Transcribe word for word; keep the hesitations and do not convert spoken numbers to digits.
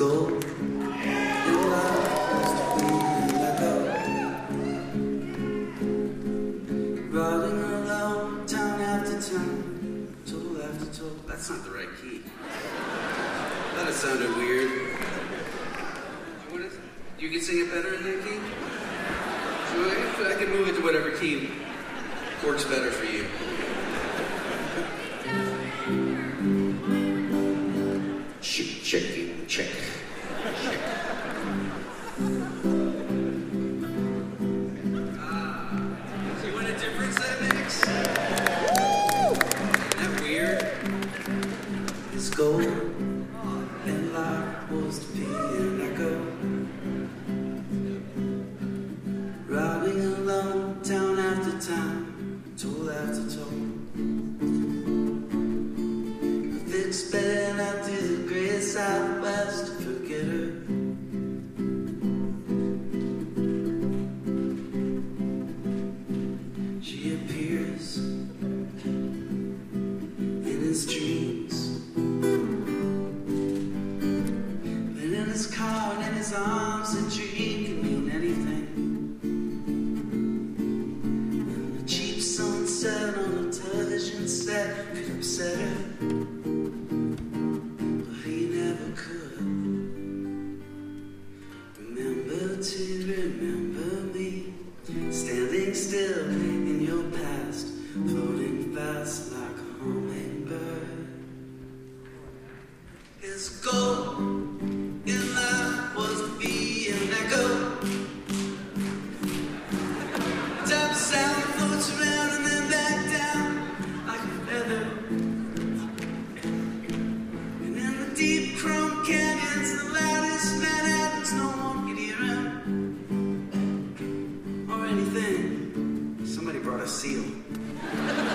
gold and lies to be let go. Riding alone, town after town, toll after toll. That's not the right key. That it sounded weird. What is it? You can sing it better in that key? So I, I can move it to whatever key works better for you. Check, checking, check. Check. Ah, so you want a different set of mix? Isn't that weird? It's gold and life was to be an echo. Riding alone, town after town, toll after toll. A fixed bed out to the great southwest to forget her. She appears in his dreams, but in his car and in his arms, a dream can mean anything. Sunset on a television set could upset her, but he never could. Remember to remember me, standing still in your past, floating fast like a hummingbird. His goal in life was to be an echo. Top sound floats around and then back down like a feather. And in the deep chrome canyons, the loudest Manhattans, no one could hear him or anything. Somebody brought a seal.